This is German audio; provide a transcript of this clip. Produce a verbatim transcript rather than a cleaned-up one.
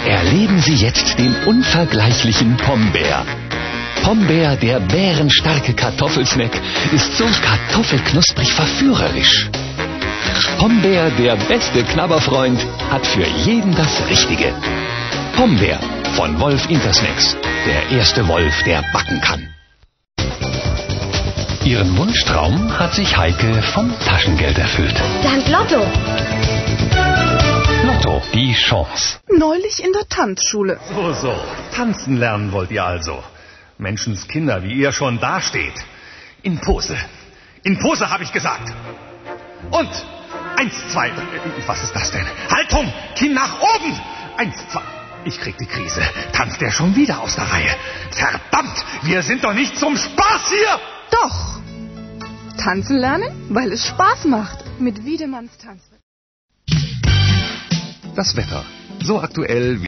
Erleben Sie jetzt den unvergleichlichen Pombeer. Pombeer, der bärenstarke Kartoffelsnack, ist so kartoffelknusprig verführerisch. Pombeer, der beste Knabberfreund, hat für jeden das Richtige. Pombeer von Wolf Intersnacks, der erste Wolf, der backen kann. Ihren Wunschtraum hat sich Heike vom Taschengeld erfüllt. Dank Lotto. Lotto, die Chance. Neulich in der Tanzschule. So, so. Tanzen lernen wollt ihr also. Menschenskinder, wie ihr schon dasteht. In Pose. In Pose, habe ich gesagt. Und eins, zwei. Was ist das denn? Haltung! Kinn nach oben! Eins, zwei. Ich krieg die Krise. Tanzt der schon wieder aus der Reihe? Verdammt! Wir sind doch nicht zum Spaß hier! Doch. Tanzen lernen, weil es Spaß macht. Mit Wiedemanns Tanz. Das Wetter. So aktuell wie